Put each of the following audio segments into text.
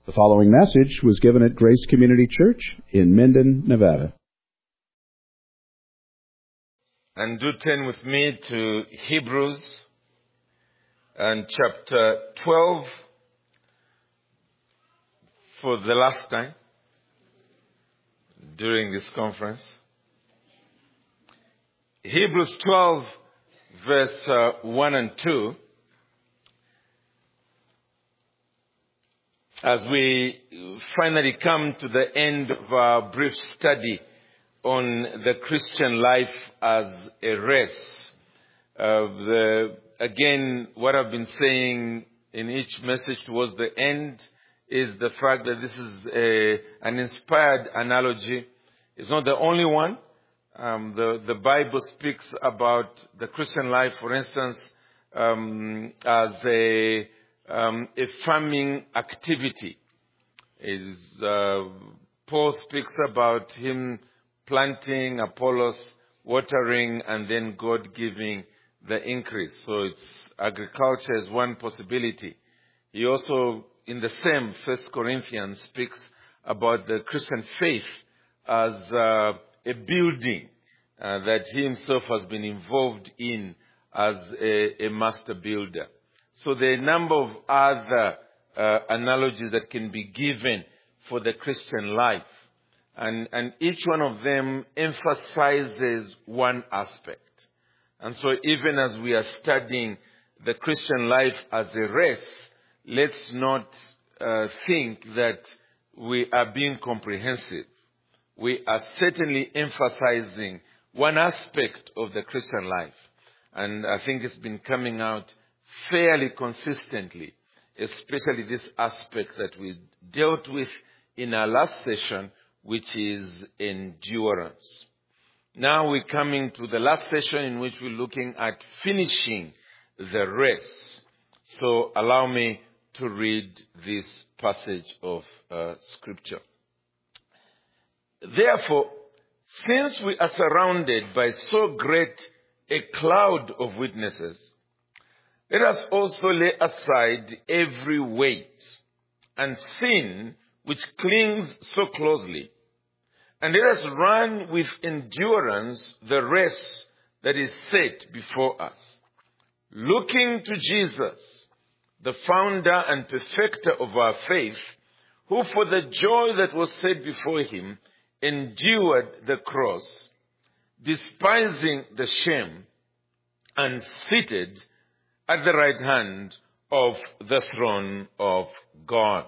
The following message was given at Grace Community Church in Minden, Nevada. And do turn with me to Hebrews and chapter 12 for the last time during this conference. Hebrews 12 verse 1 and 2. As we finally come to the end of our brief study on the Christian life as a race. Again, what I've been saying in each message towards the end is the fact that this is an inspired analogy. It's not the only one. The Bible speaks about the Christian life, for instance, as a farming activity. Paul speaks about him planting, Apollos watering, and then God giving the increase. So it's agriculture is one possibility. He also, in the same 1 Corinthians, speaks about the Christian faith as a building that he himself has been involved in as a master builder. So there are a number of other analogies that can be given for the Christian life. And each one of them emphasizes one aspect. And so even as we are studying the Christian life as a race, let's not think that we are being comprehensive. We are certainly emphasizing one aspect of the Christian life. And I think it's been coming out fairly consistently, especially this aspect that we dealt with in our last session, which is endurance. Now we're coming to the last session in which we're looking at finishing the race. So allow me to read this passage of Scripture. Therefore, since we are surrounded by so great a cloud of witnesses, let us also lay aside every weight and sin which clings so closely, and let us run with endurance the race that is set before us, looking to Jesus, the founder and perfecter of our faith, who for the joy that was set before him endured the cross, despising the shame, and seated at the right hand of the throne of God.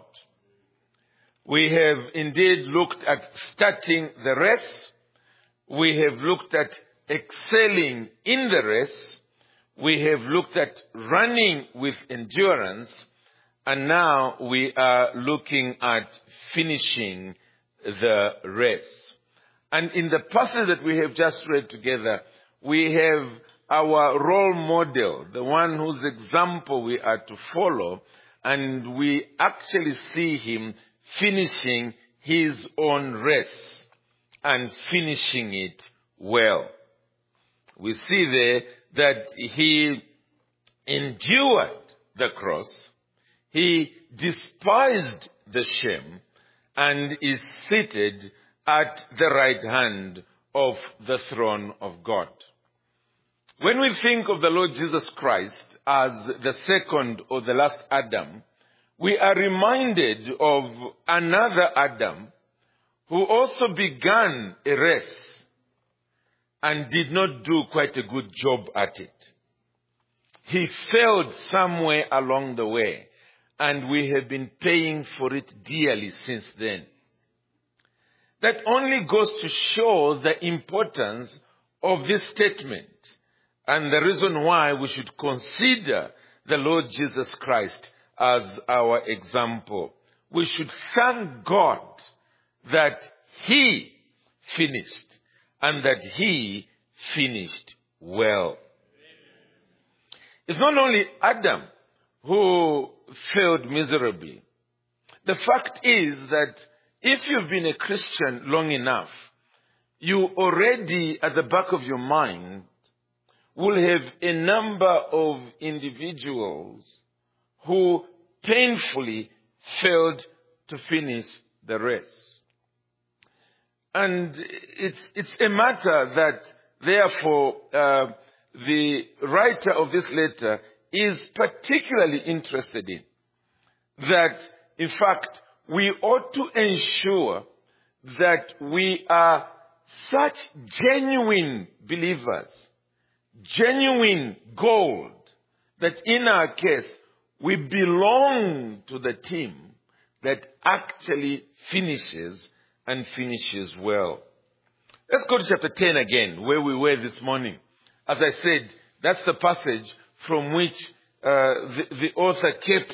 We have indeed looked at starting the race. We have looked at excelling in the race. We have looked at running with endurance. And now we are looking at finishing the race. And in the passage that we have just read together, we have our role model, the one whose example we are to follow, and we actually see him finishing his own race and finishing it well. We see there that he endured the cross, he despised the shame, and is seated at the right hand of the throne of God. When we think of the Lord Jesus Christ as the second or the last Adam, we are reminded of another Adam who also began a race and did not do quite a good job at it. He failed somewhere along the way, and we have been paying for it dearly since then. That only goes to show the importance of this statement and the reason why we should consider the Lord Jesus Christ as our example. We should thank God that he finished and that he finished well. It's not only Adam who failed miserably. The fact is that if you've been a Christian long enough, you already at the back of your mind will have a number of individuals who painfully failed to finish the race. And it's a matter that, therefore, the writer of this letter is particularly interested in. That, in fact, we ought to ensure that we are such genuine believers, genuine gold, that in our case, we belong to the team that actually finishes and finishes well. Let's go to chapter 10 again, where we were this morning. As I said, that's the passage from which the author keeps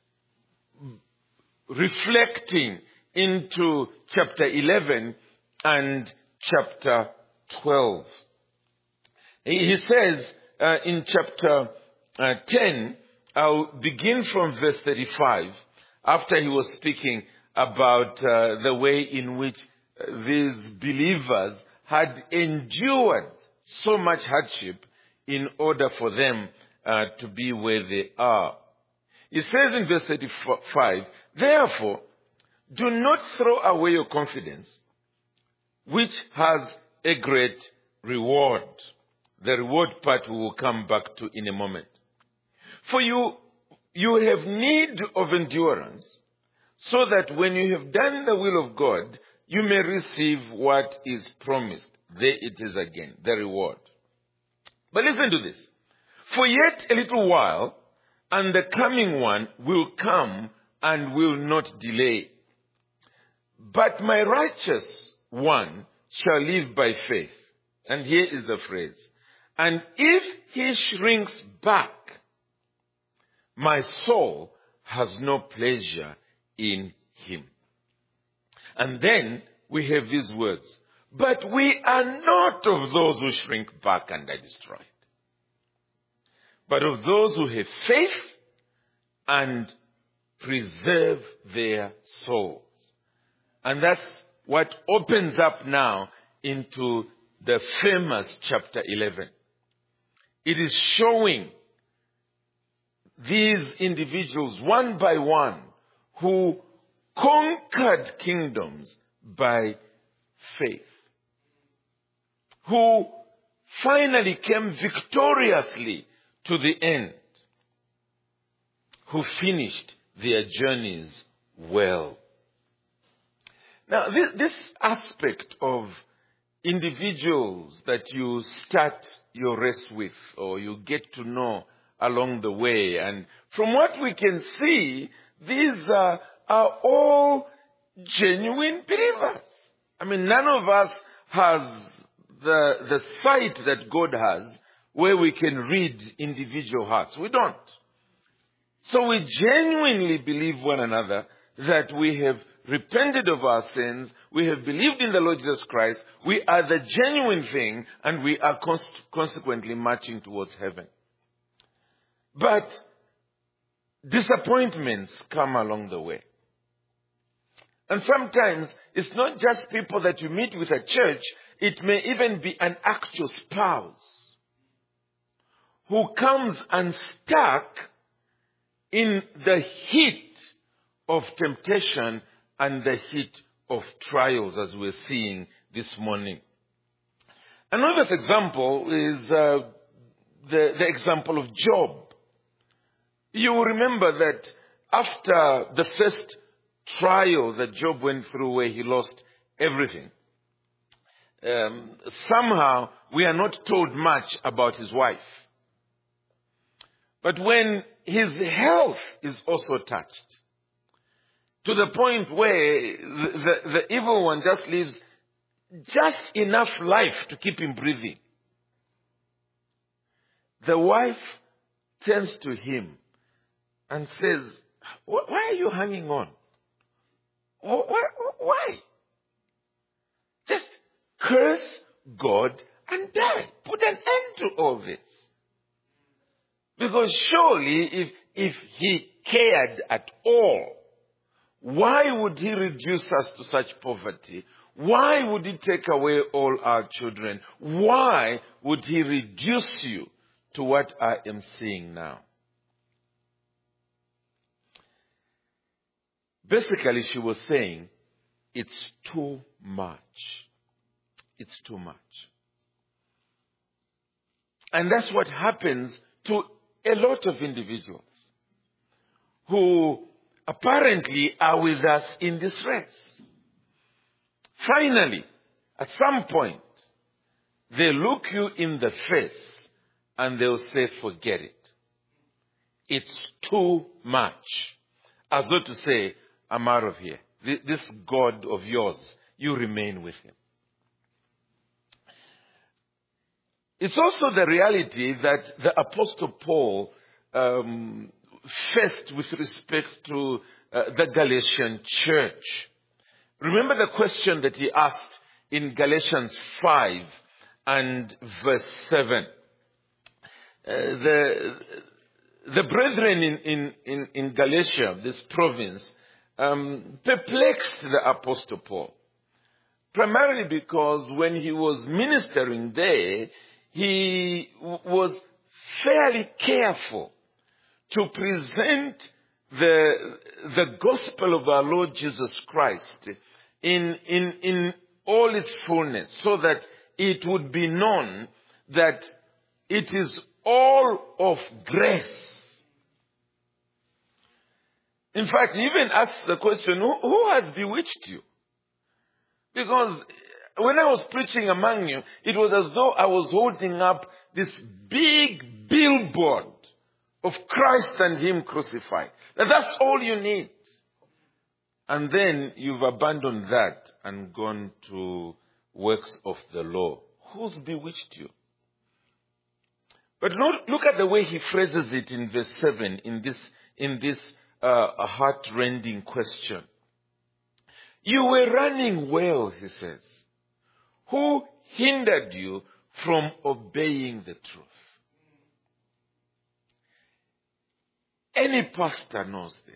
reflecting into chapter 11 and chapter 12. He says in chapter 10, I'll begin from verse 35, after he was speaking about the way in which these believers had endured so much hardship in order for them to be where they are. He says in verse 35, therefore, do not throw away your confidence, which has a great reward. The reward part we will come back to in a moment. For you have need of endurance, so that when you have done the will of God, you may receive what is promised. There it is again, the reward. But listen to this. For yet a little while, and the coming one will come and will not delay. But my righteous one shall live by faith. And here is the phrase. And if he shrinks back, my soul has no pleasure in him. And then we have these words. But we are not of those who shrink back and are destroyed, but of those who have faith and preserve their souls. And that's what opens up now into the famous chapter 11. It is showing these individuals one by one who conquered kingdoms by faith, who finally came victoriously to the end, who finished their journeys well. Now, this aspect of individuals that you start your race with, or you get to know along the way, and from what we can see, these are all genuine believers. I mean, none of us has the sight that God has, where we can read individual hearts. We don't. So we genuinely believe one another that we have repented of our sins, we have believed in the Lord Jesus Christ, we are the genuine thing, and we are consequently marching towards heaven. But disappointments come along the way. And sometimes it's not just people that you meet with at church, it may even be an actual spouse who comes unstuck in the heat of temptation and the heat of trials, as we're seeing this morning. Another example is the example of Job. You will remember that after the first trial that Job went through, where he lost everything, somehow we are not told much about his wife. But when his health is also touched, to the point where the evil one just lives just enough life to keep him breathing, the wife turns to him and says, why are you hanging on? Why? Just curse God and die. Put an end to all this. Because surely if he cared at all, why would he reduce us to such poverty? Why would he take away all our children? Why would he reduce you to what I am seeing now? Basically, she was saying, it's too much. It's too much. And that's what happens to a lot of individuals who apparently are with us in this race. Finally, at some point, they look you in the face and they'll say, forget it. It's too much. As though to say, I'm out of here. This God of yours, you remain with him. It's also the reality that the Apostle Paul faced with respect to the Galatian church. Remember the question that he asked in Galatians 5 and verse 7. The brethren in Galatia, this province, perplexed the Apostle Paul. Primarily because when he was ministering there, he was fairly careful to present the gospel of our Lord Jesus Christ in all its fullness, so that it would be known that it is all of grace. In fact, he even asked the question, who has bewitched you? Because when I was preaching among you, it was as though I was holding up this big billboard of Christ and him crucified. That's all you need. And then you've abandoned that and gone to works of the law. Who's bewitched you? But look at the way he phrases it in verse 7 in this heart-rending question. You were running well, he says. Who hindered you from obeying the truth? Any pastor knows this.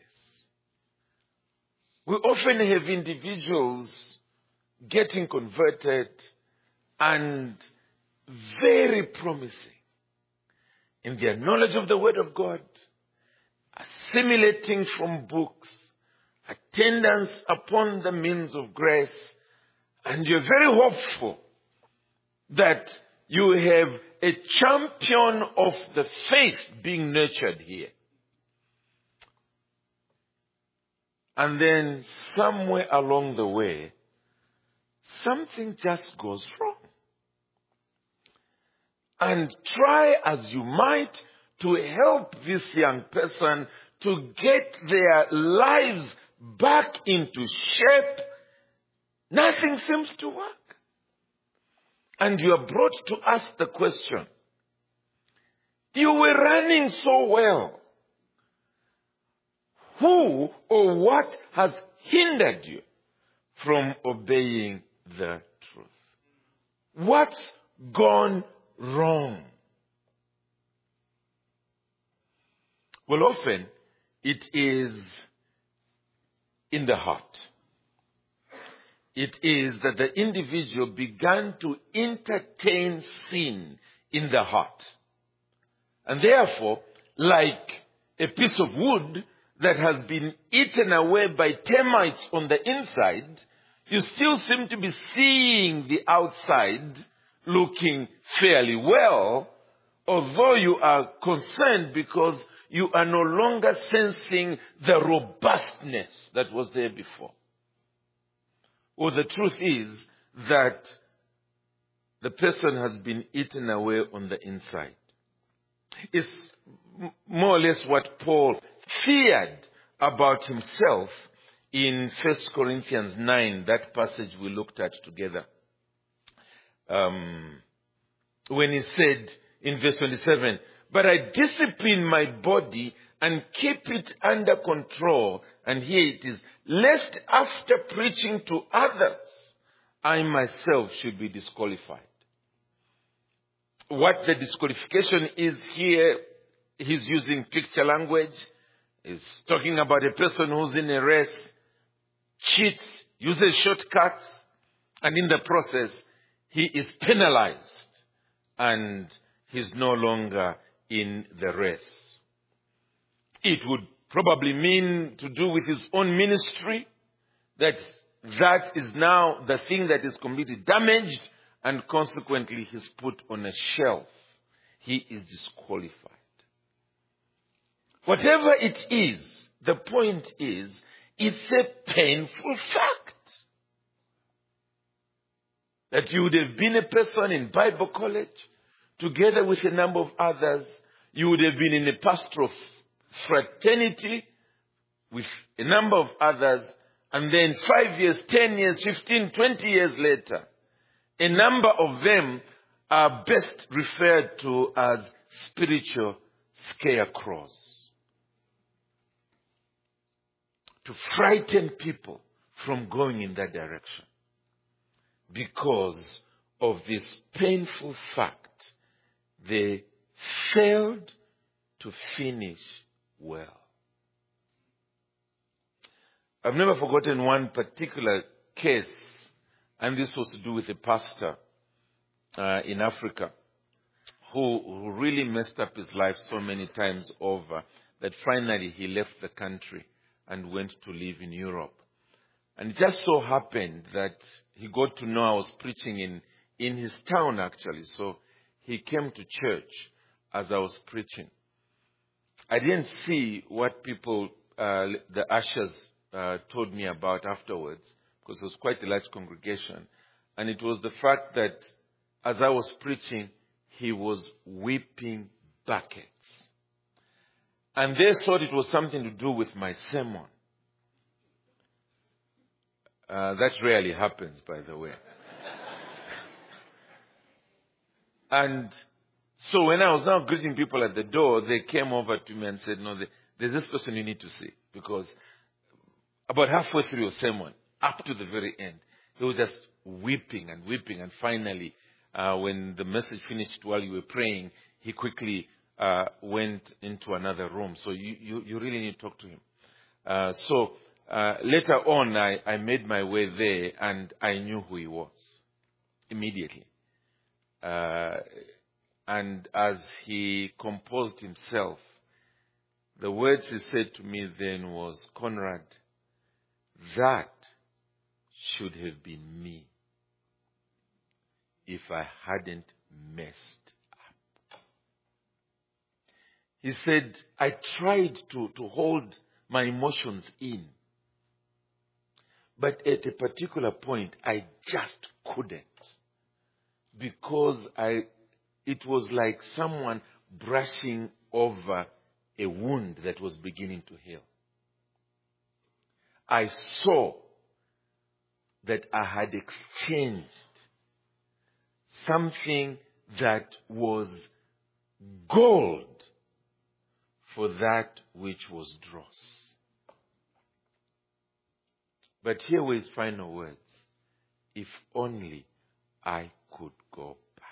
We often have individuals getting converted and very promising in their knowledge of the Word of God, assimilating from books, attendance upon the means of grace, and you're very hopeful that you have a champion of the faith being nurtured here. And then somewhere along the way, something just goes wrong. And try as you might to help this young person to get their lives back into shape, nothing seems to work. And you are brought to ask the question, you were running so well. Who or what has hindered you from obeying the truth? What's gone wrong? Well, often it is in the heart. It is that the individual began to entertain sin in the heart. And therefore, like a piece of wood that has been eaten away by termites on the inside, you still seem to be seeing the outside looking fairly well, although you are concerned because you are no longer sensing the robustness that was there before. Well, the truth is that the person has been eaten away on the inside. It's more or less what Paul feared about himself in 1 Corinthians 9, that passage we looked at together. When he said in verse 27, but I discipline my body and keep it under control. And here it is, lest after preaching to others, I myself should be disqualified. What the disqualification is here, he's using picture language. He's talking about a person who's in a race, cheats, uses shortcuts, and in the process, he is penalized and he's no longer in the race. It would probably mean to do with his own ministry, that is now the thing that is completely damaged, and consequently he's put on a shelf. He is disqualified. Whatever it is, the point is, it's a painful fact that you would have been a person in Bible college, together with a number of others. You would have been in a pastoral fraternity with a number of others, and then 5 years, 10 years, 15, 20 years later, a number of them are best referred to as spiritual scarecrows. To frighten people from going in that direction because of this painful fact. They failed to finish well. I've never forgotten one particular case, and this was to do with a pastor in Africa who really messed up his life so many times over that finally he left the country and went to live in Europe. And it just so happened that he got to know I was preaching in his town, actually. So he came to church as I was preaching. I didn't see what people, the ushers, told me about afterwards, because it was quite a large congregation. And it was the fact that as I was preaching, he was weeping buckets. And they thought it was something to do with my sermon. That rarely happens, by the way. And so when I was now greeting people at the door, they came over to me and said, no, there's this person you need to see. Because about halfway through your sermon, up to the very end, he was just weeping. And finally, when the message finished while you were praying, he quickly went into another room. So you really need to talk to him. So later on, I made my way there, and I knew who he was immediately. And as he composed himself, the words he said to me then was, Conrad, that should have been me if I hadn't messed up. He said, I tried to hold my emotions in, but at a particular point, I just couldn't, because it was like someone brushing over a wound that was beginning to heal. I saw that I had exchanged something that was gold for that which was dross. But here were his final words. If only I could go back.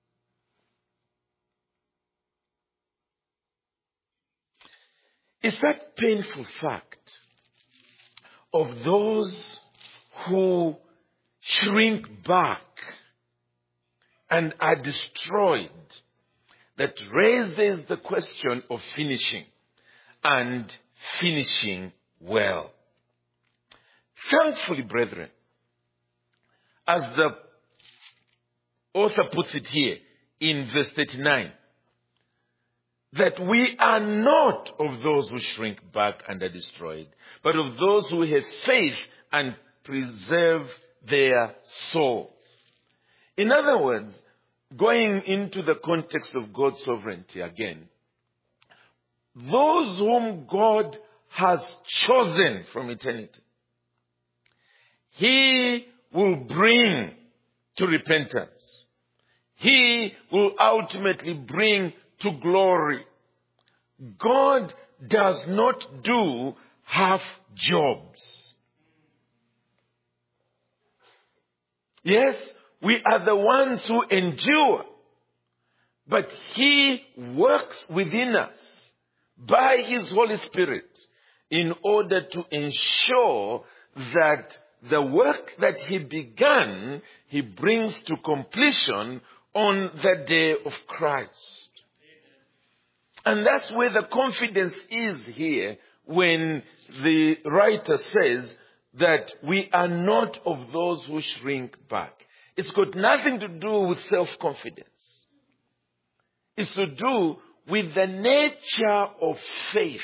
It's that painful fact of those who shrink back and are destroyed that raises the question of finishing, and finishing well. Thankfully, brethren, as the author puts it here in verse 39, that we are not of those who shrink back and are destroyed, but of those who have faith and preserve their souls. In other words, going into the context of God's sovereignty again, those whom God has chosen from eternity, He will bring to repentance. He will ultimately bring to glory. God does not do half jobs. Yes, we are the ones who endure, but He works within us by His Holy Spirit in order to ensure that the work that He began, He brings to completion on the day of Christ. And that's where the confidence is here when the writer says that we are not of those who shrink back. It's got nothing to do with self-confidence. It's to do with the nature of faith.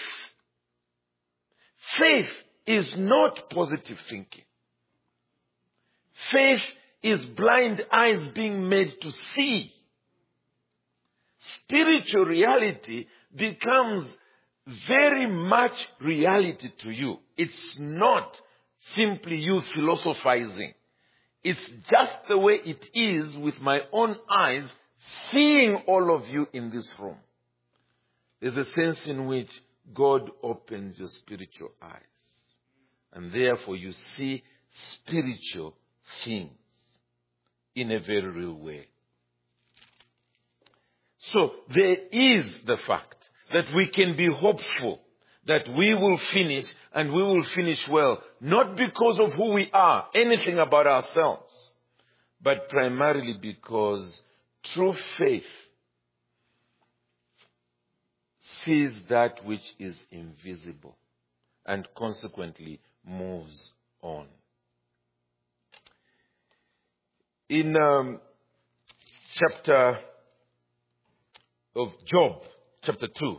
Faith is not positive thinking. Faith is blind eyes being made to see. Spiritual reality becomes very much reality to you. It's not simply you philosophizing. It's just the way it is with my own eyes, seeing all of you in this room. There's a sense in which God opens your spiritual eyes. And therefore you see spiritual things in a very real way. So there is the fact that we can be hopeful that we will finish and we will finish well, not because of who we are, anything about ourselves, but primarily because true faith sees that which is invisible and consequently moves on. In chapter of Job, chapter 2,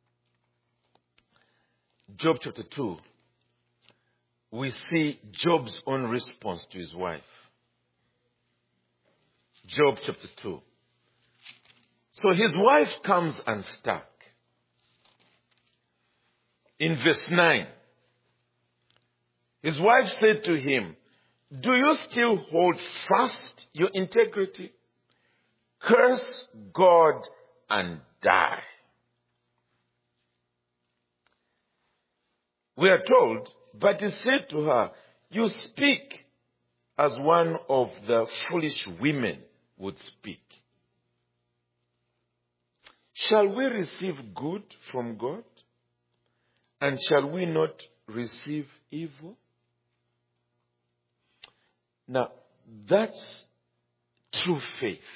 Job chapter 2, we see Job's own response to his wife. Job chapter 2. So his wife comes unstuck. In verse 9, his wife said to him, "Do you still hold fast your integrity? Curse God and die." We are told, but he said to her, "You speak as one of the foolish women would speak. Shall we receive good from God? And shall we not receive evil?" Now, that's true faith.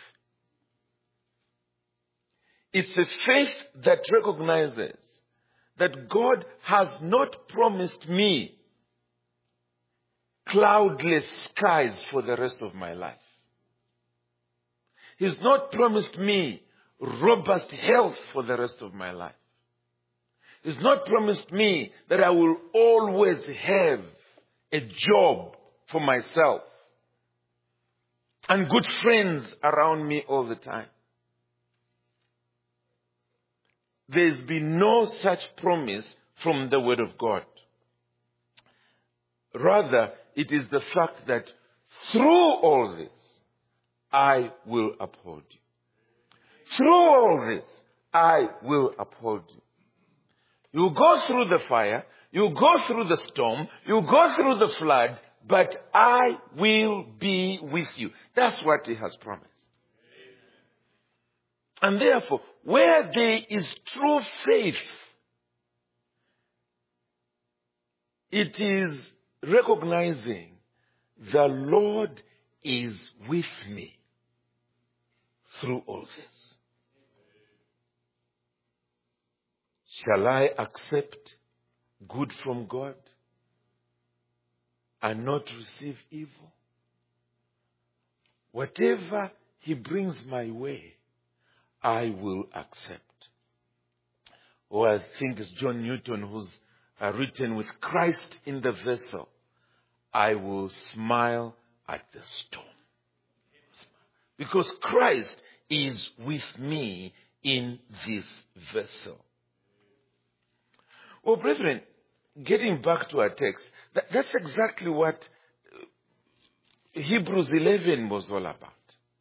It's a faith that recognizes that God has not promised me cloudless skies for the rest of my life. He's not promised me robust health for the rest of my life. He's not promised me that I will always have a job for myself and good friends around me all the time. There's been no such promise from the Word of God. Rather, it is the fact that through all this, I will uphold you. Through all this, I will uphold you. You go through the fire, you go through the storm, you go through the flood, but I will be with you. That's what He has promised. And therefore, where there is true faith, it is recognizing the Lord is with me through all this. Shall I accept good from God and not receive evil? Whatever He brings my way, I will accept. Or I think it's John Newton who's written, with Christ in the vessel, I will smile at the storm. Because Christ is with me in this vessel. Well, brethren, getting back to our text, that's exactly what Hebrews 11 was all about.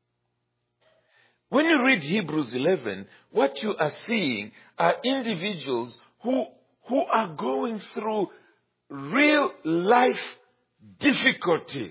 When you read Hebrews 11, what you are seeing are individuals who are going through real life difficulties.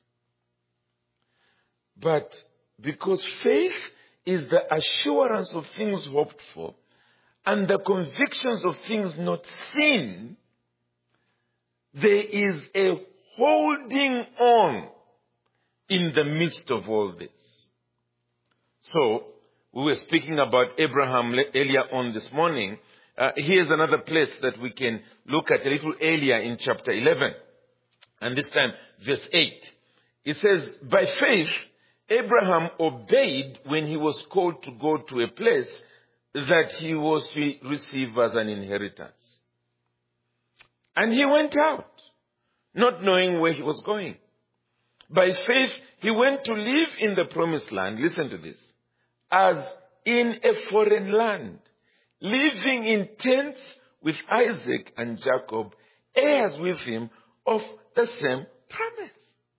But because faith is the assurance of things hoped for and the convictions of things not seen, there is a holding on in the midst of all this. So, we were speaking about Abraham earlier on this morning, Here's another place that we can look at a little earlier in chapter 11. And this time, verse 8. It says, by faith, Abraham obeyed when he was called to go to a place that he was to receive as an inheritance. And he went out, not knowing where he was going. By faith, he went to live in the promised land. Listen to this. As in a foreign land, living in tents with Isaac and Jacob, heirs with him of the same promise.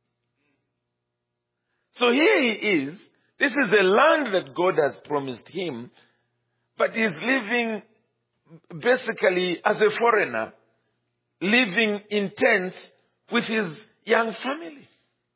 So here he is. This is the land that God has promised him, but he's living basically as a foreigner, living in tents with his young family.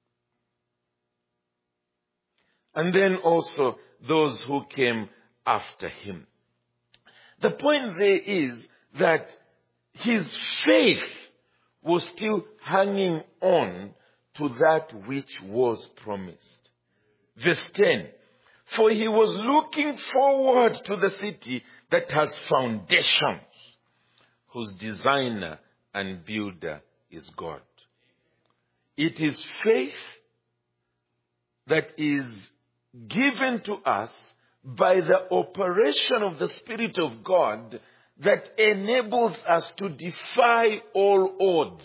And then also those who came after him. The point there is that his faith was still hanging on to that which was promised. Verse 10. For he was looking forward to the city that has foundations, whose designer and builder is God. It is faith that is given to us by the operation of the Spirit of God that enables us to defy all odds.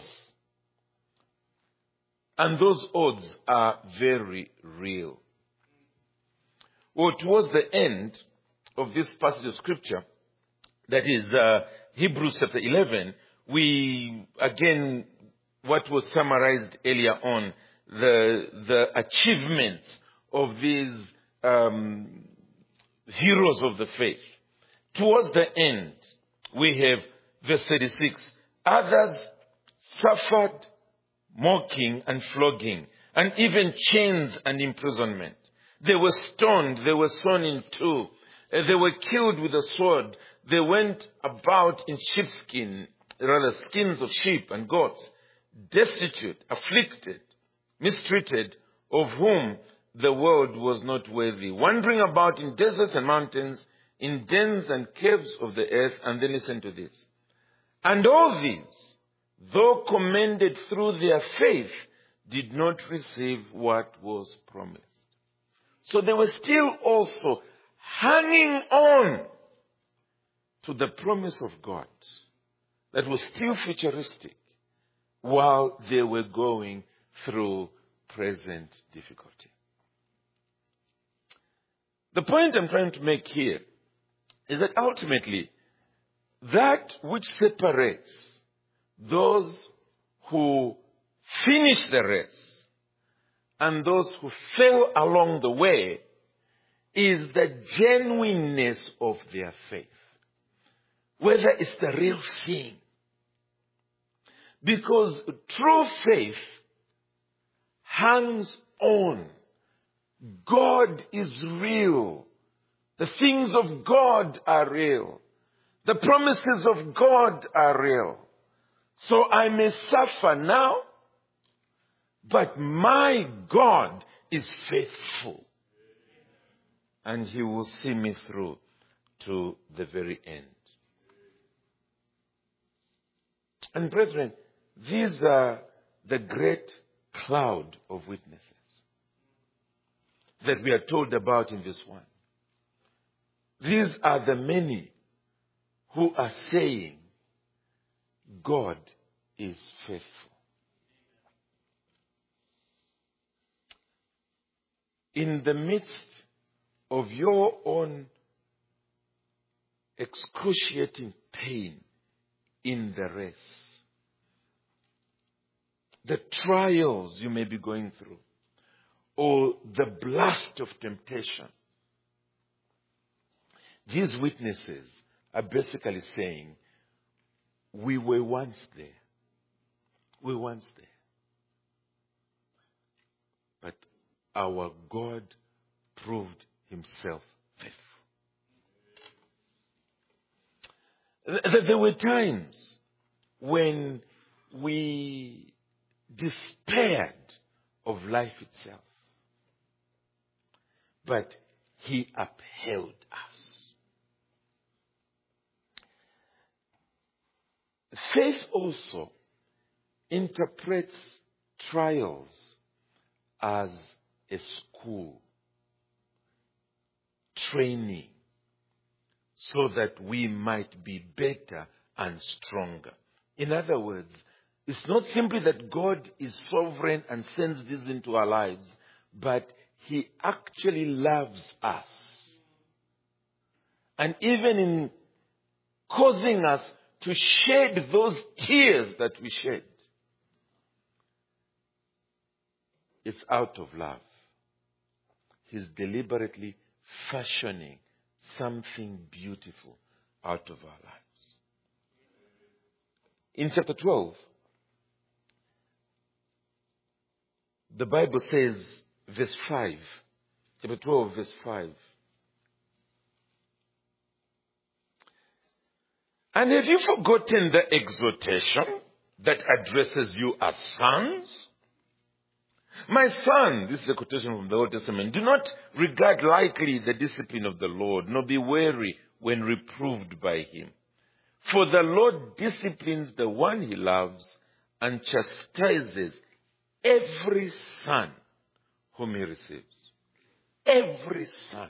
And those odds are very real. Well, towards the end of this passage of Scripture, that is Hebrews chapter 11, we, again, what was summarized earlier on, the achievements of these heroes of the faith. Towards the end, we have verse 36. Others suffered mocking and flogging, and even chains and imprisonment. They were stoned, they were sawn in two, they were killed with a sword. They went about in skins of sheep and goats, destitute, afflicted, mistreated, of whom the world was not worthy, wandering about in deserts and mountains, in dens and caves of the earth. And then listen to this. And all these, though commended through their faith, did not receive what was promised. So they were still also hanging on to the promise of God that was still futuristic while they were going through present difficulty. The point I'm trying to make here is that ultimately, that which separates those who finish the race and those who fell along the way is the genuineness of their faith. Whether it's the real thing. Because true faith hangs on. God is real. The things of God are real. The promises of God are real. So I may suffer now, but my God is faithful. And He will see me through to the very end. And brethren, these are the great cloud of witnesses that we are told about in verse 1. These are the many who are saying, God is faithful. In the midst of your own excruciating pain in the race, the trials you may be going through, or the blast of temptation, these witnesses are basically saying, we were once there. We were once there. But our God proved Himself faithful. There were times when we despaired of life itself. But He upheld us. Faith also interprets trials as a school, training, so that we might be better and stronger. In other words, it's not simply that God is sovereign and sends this into our lives, but He actually loves us. And even in causing us to shed those tears that we shed, it's out of love. He's deliberately fashioning something beautiful out of our lives. In chapter 12, the Bible says, verse 5, chapter 12, verse 5. And have you forgotten the exhortation that addresses you as sons? My son, this is a quotation from the Old Testament, do not regard lightly the discipline of the Lord, nor be weary when reproved by Him. For the Lord disciplines the one He loves and chastises every son whom He receives. Every son.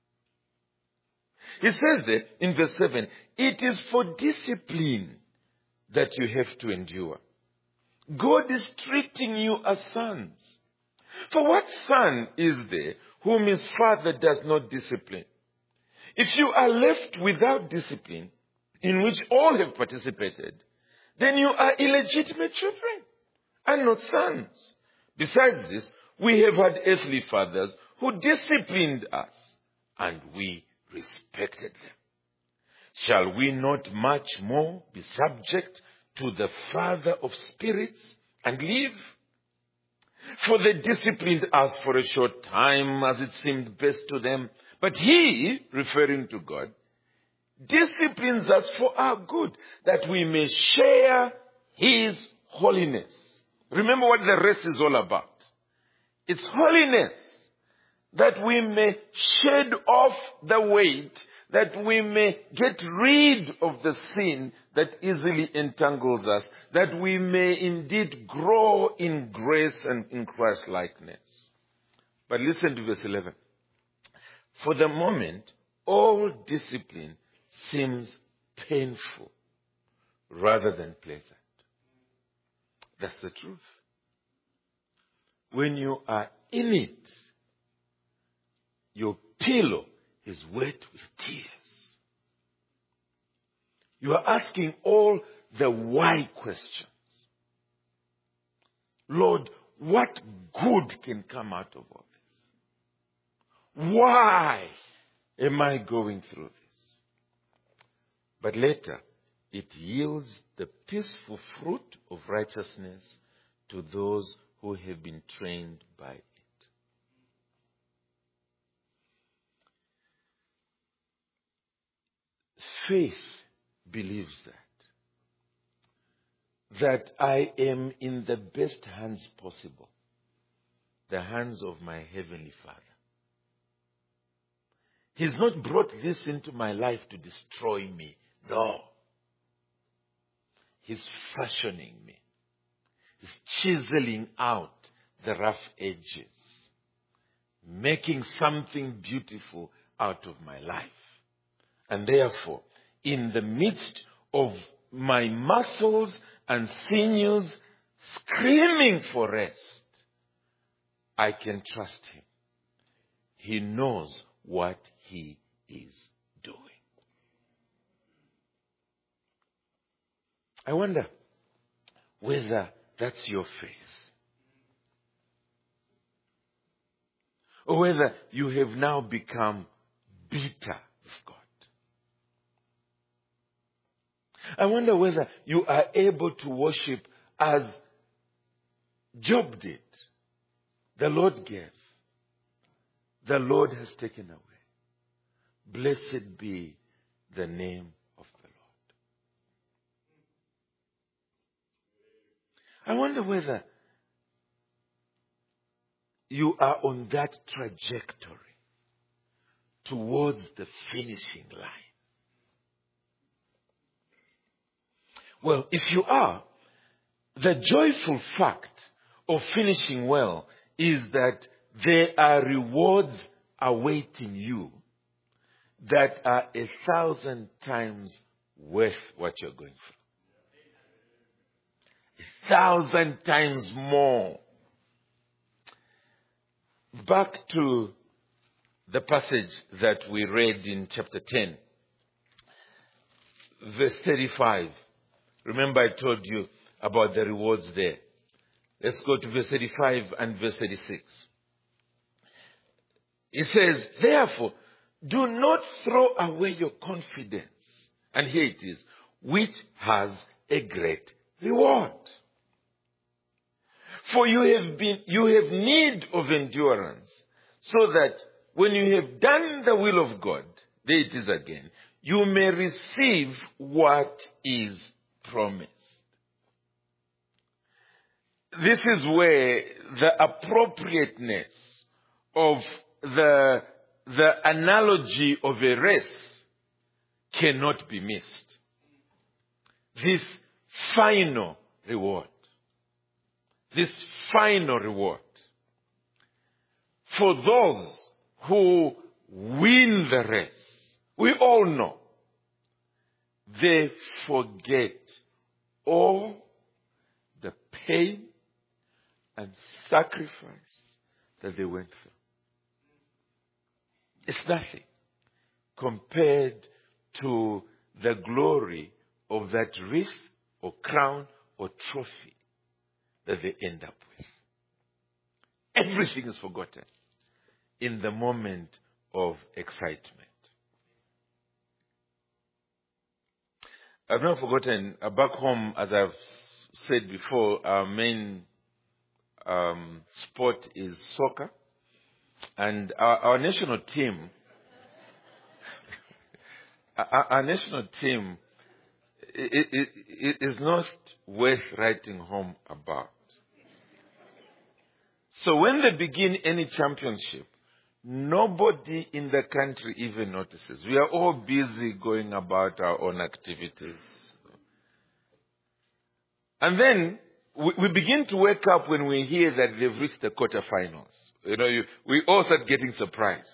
He says there in verse 7, it is for discipline that you have to endure. God is treating you as sons. For what son is there whom his father does not discipline? If you are left without discipline, in which all have participated, then you are illegitimate children and not sons. Besides this, we have had earthly fathers who disciplined us, and we respected them. Shall we not much more be subject to the Father of spirits and live? For they disciplined us for a short time as it seemed best to them. But He, referring to God, disciplines us for our good, that we may share His holiness. Remember what the rest is all about. It's holiness, that we may shed off the weight, that we may get rid of the sin that easily entangles us, that we may indeed grow in grace and in Christ-likeness. But listen to verse 11. For the moment, all discipline seems painful rather than pleasant. That's the truth. When you are in it, your pillow is wet with tears. You are asking all the why questions. Lord, what good can come out of all this? Why am I going through this? But later, it yields the peaceful fruit of righteousness to those who have been trained by it. Faith believes that I am in the best hands possible, the hands of my Heavenly Father. He's not brought this into my life to destroy me. No. He's fashioning me. He's chiseling out the rough edges, making something beautiful out of my life. And therefore, in the midst of my muscles and sinews screaming for rest, I can trust Him. He knows what He is doing. I wonder whether that's your faith, or whether you have now become bitter with God. I wonder whether you are able to worship as Job did. The Lord gave. The Lord has taken away. Blessed be the name of the Lord. I wonder whether you are on that trajectory towards the finishing line, Well, if you are, the joyful fact of finishing well is that there are rewards awaiting you that are 1,000 times worth what you're going through. 1,000 times more. Back to the passage that we read in chapter 10, verse 35. Remember I told you about the rewards there. Let's go to verse 35 and verse 36. It says, therefore, do not throw away your confidence. And here it is, which has a great reward. For you have need of endurance, so that when you have done the will of God, there it is again, you may receive what is promised. This is where the appropriateness of the analogy of a race cannot be missed. This final reward. This final reward. For those who win the race, we all know, they forget all the pain and sacrifice that they went through. It's nothing compared to the glory of that wreath or crown or trophy that they end up with. Everything is forgotten in the moment of excitement. I've not forgotten, back home, as I've said before, our main sport is soccer. And our national team, our national team is not worth writing home about. So when they begin any championship, nobody in the country even notices. We are all busy going about our own activities. And then we begin to wake up when we hear that they've reached the quarterfinals. We all start getting surprised.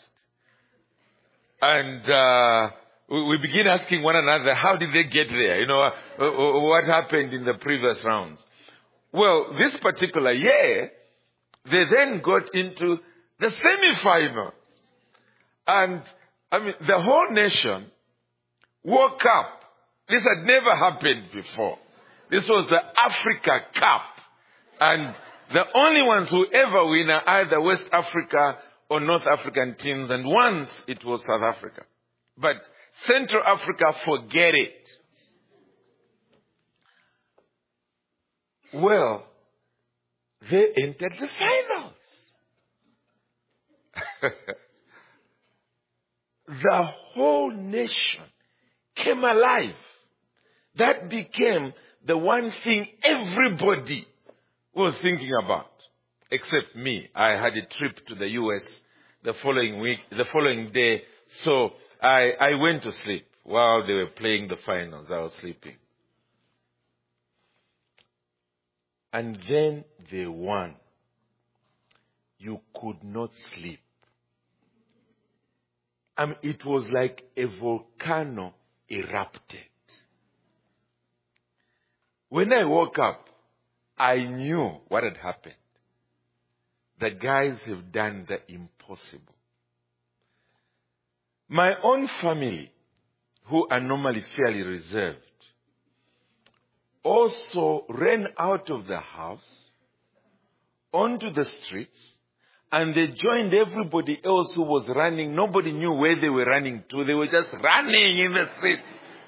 And we begin asking one another, how did they get there? What happened in the previous rounds? Well, this particular year, they then got into the semifinals. And, the whole nation woke up. This had never happened before. This was the Africa Cup. And the only ones who ever win are either West Africa or North African teams. And once it was South Africa. But Central Africa, forget it. Well, they entered the finals. The whole nation came alive. That became the one thing everybody was thinking about. Except me. I had a trip to the US the following day. So I went to sleep while they were playing the finals. I was sleeping. And then they won. You could not sleep. It was like a volcano erupted. When I woke up, I knew what had happened. The guys have done the impossible. My own family, who are normally fairly reserved, also ran out of the house onto the streets, and they joined everybody else who was running. Nobody knew where they were running to. They were just running in the streets.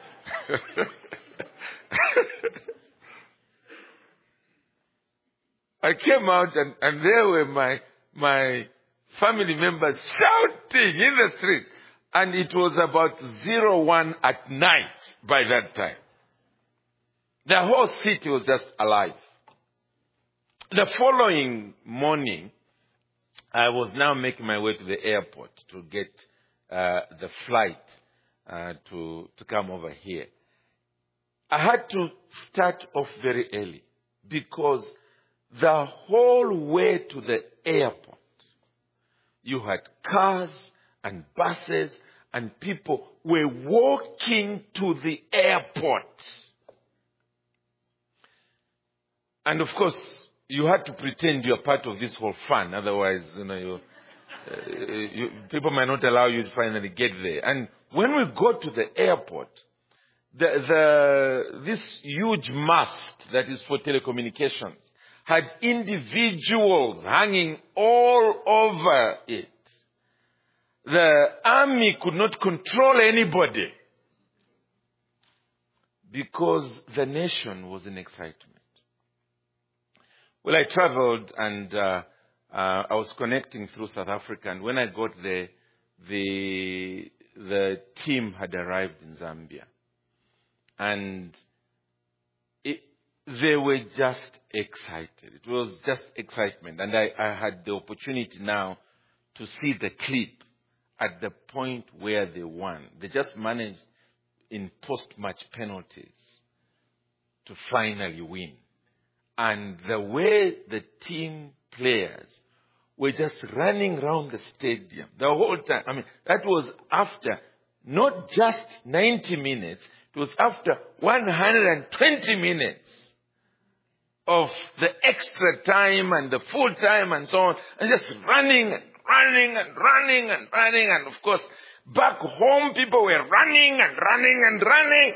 I came out and there were my family members shouting in the street. And it was about 01 at night by that time. The whole city was just alive. The following morning, I was now making my way to the airport to get the flight to come over here. I had to start off very early because the whole way to the airport, you had cars and buses and people were walking to the airport. And of course, you had to pretend you're part of this whole fun. Otherwise, people might not allow you to finally get there. And when we got to the airport, this huge mast that is for telecommunications had individuals hanging all over it. The army could not control anybody because the nation was in excitement. Well, I traveled and I was connecting through South Africa, and when I got there, the team had arrived in Zambia. And they were just excited. It was just excitement. And I had the opportunity now to see the clip at the point where they won. They just managed in post-match penalties to finally win. And the way the team players were just running around the stadium the whole time. I mean, that was after not just 90 minutes, it was after 120 minutes of the extra time and the full time and so on, and just running and running and running and running. And of course, back home, people were running and running and running.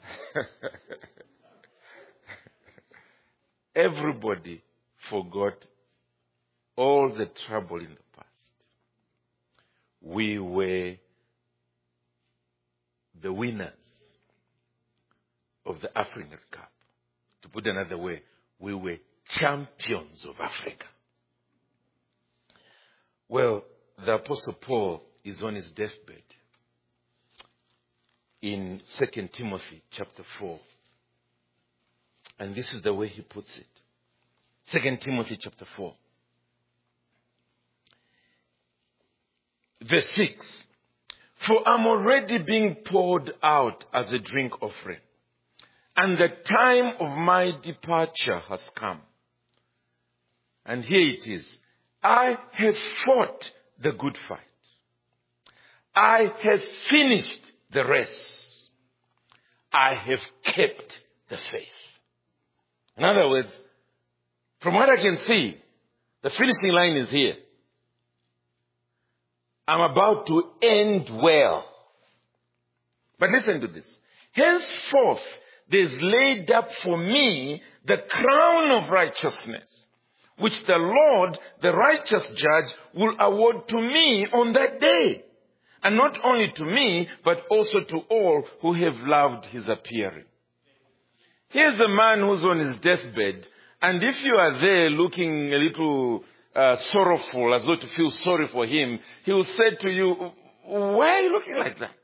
Everybody forgot all the trouble in the past. We were the winners of the African Cup. To put another way, we were champions of Africa. Well, the Apostle Paul is on his deathbed in 2 Timothy chapter 4. And this is the way he puts it. 2 Timothy chapter 4. Verse 6. For I'm already being poured out as a drink offering, and the time of my departure has come. And here it is. I have fought the good fight. I have finished the race. I have kept the faith. In other words, from what I can see, the finishing line is here. I'm about to end well. But listen to this. Henceforth, there's laid up for me the crown of righteousness, which the Lord, the righteous judge, will award to me on that day. And not only to me, but also to all who have loved his appearing. Here's a man who's on his deathbed, and if you are there looking a little sorrowful, as though to feel sorry for him, he will say to you, why are you looking like that?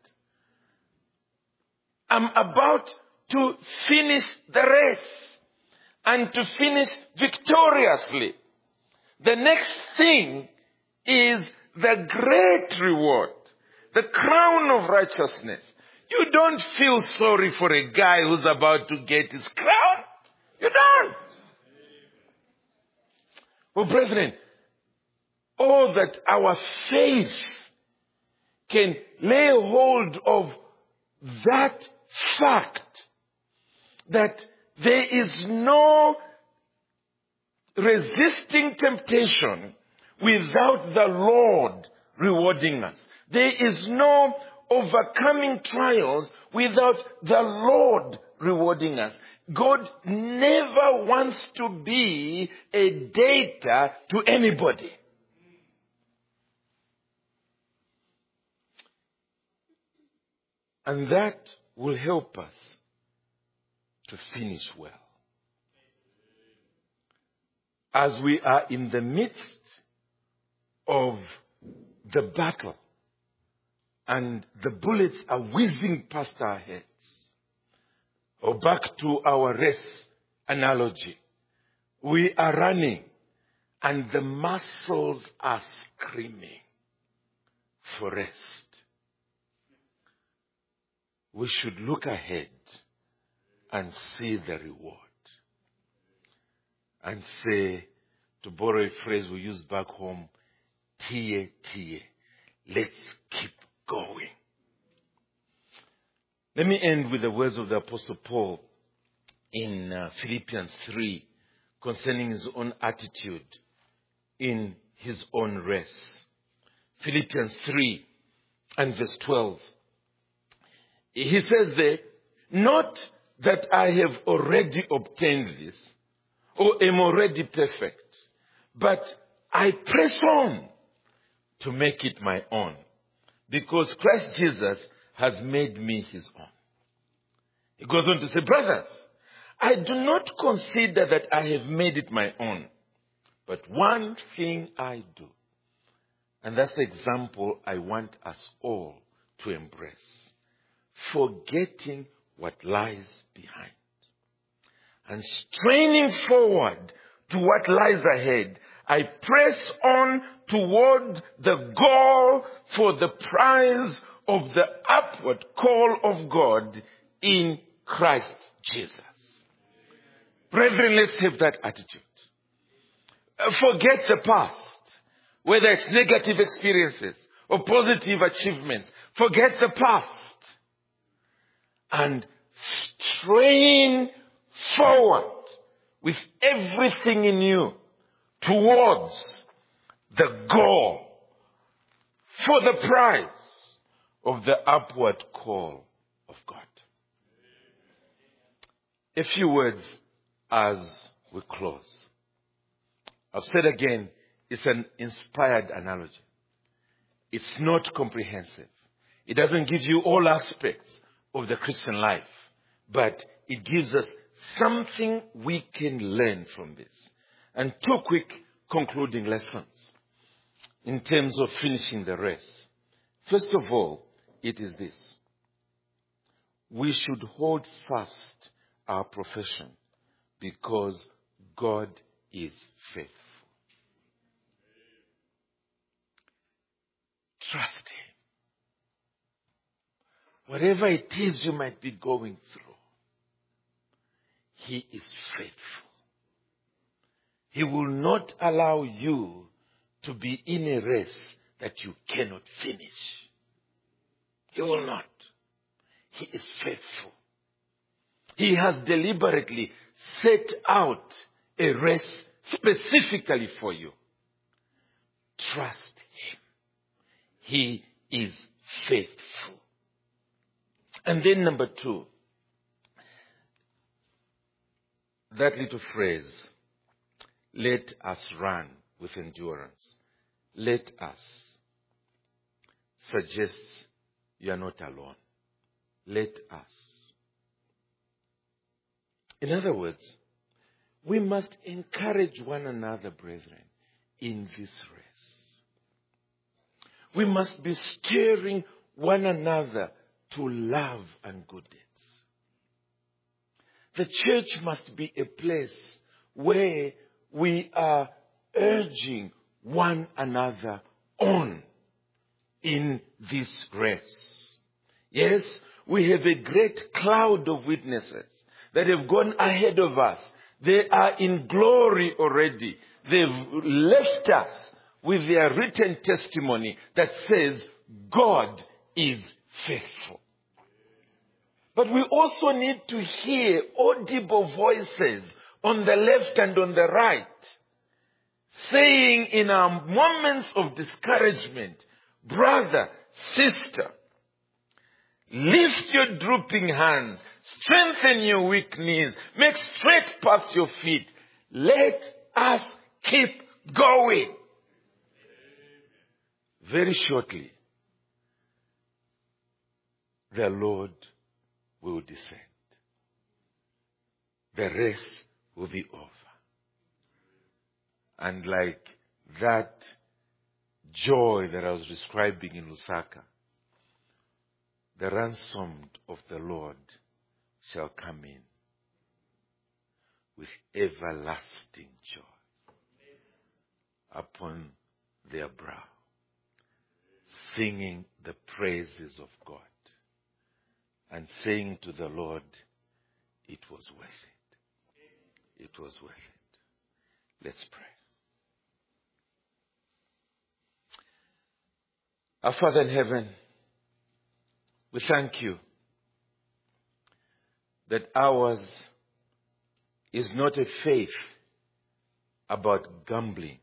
I'm about to finish the race and to finish victoriously. The next thing is the great reward, the crown of righteousness. You don't feel sorry for a guy who's about to get his crown. You don't. Well, brethren, oh, that our faith can lay hold of that fact that there is no resisting temptation without the Lord rewarding us. There is no overcoming trials without the Lord rewarding us. God never wants to be a debtor to anybody. And that will help us to finish well. As we are in the midst of the battle and the bullets are whizzing past our heads, or back to our race analogy, we are running and the muscles are screaming for rest. We should look ahead and see the reward. And say, to borrow a phrase we use back home, tie, tie. Let's keep going. Let me end with the words of the Apostle Paul in Philippians 3 concerning his own attitude in his own race. Philippians 3 and verse 12. He says there, not that I have already obtained this or am already perfect, but I press on to make it my own, because Christ Jesus has made me his own. He goes on to say, brothers, I do not consider that I have made it my own, but one thing I do. And that's the example I want us all to embrace. Forgetting what lies behind and straining forward to what lies ahead, I press on toward the goal for the prize of the upward call of God in Christ Jesus. Brethren, let's have that attitude. Forget the past, whether it's negative experiences or positive achievements. Forget the past and strain forward with everything in you towards the goal for the prize of the upward call of God. A few words as we close. I've said again, it's an inspired analogy. It's not comprehensive. It doesn't give you all aspects of the Christian life, but it gives us something we can learn from this. And two quick concluding lessons in terms of finishing the race. First of all, it is this. We should hold fast our profession because God is faithful. Trust him. Whatever it is you might be going through, he is faithful. He will not allow you to be in a race that you cannot finish. He will not. He is faithful. He has deliberately set out a race specifically for you. Trust him. He is faithful. And then number two, that little phrase, let us run with endurance. Let us suggests you are not alone. Let us. In other words, we must encourage one another, brethren, in this race. We must be stirring one another to love and good deeds. The church must be a place where we are urging one another on in this race. Yes, we have a great cloud of witnesses that have gone ahead of us. They are in glory already. They've left us with their written testimony that says God is faithful. But we also need to hear audible voices on the left and on the right, saying in our moments of discouragement, brother, sister, lift your drooping hands, strengthen your weak knees, make straight paths your feet. Let us keep going. Very shortly, the Lord will descend. The race will be over. And like that joy that I was describing in Lusaka, the ransomed of the Lord shall come in with everlasting joy upon their brow, singing the praises of God and saying to the Lord, it was worth it. It was worth it. Let's pray. Our Father in heaven, we thank you that ours is not a faith about gambling.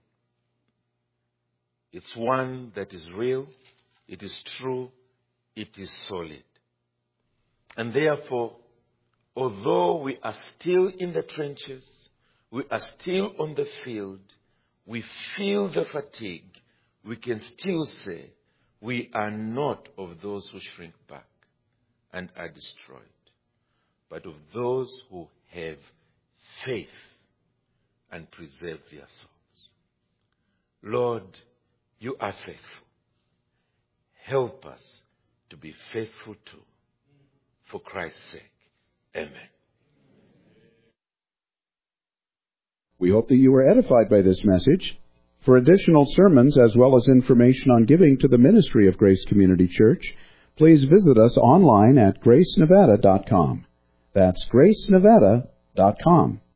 It's one that is real, it is true, it is solid. And therefore, although we are still in the trenches, we are still on the field, we feel the fatigue, we can still say we are not of those who shrink back and are destroyed, but of those who have faith and preserve their souls. Lord, you are faithful. Help us to be faithful too. For Christ's sake. Amen. We hope that you were edified by this message. For additional sermons as well as information on giving to the ministry of Grace Community Church, please visit us online at gracenevada.com. That's gracenevada.com.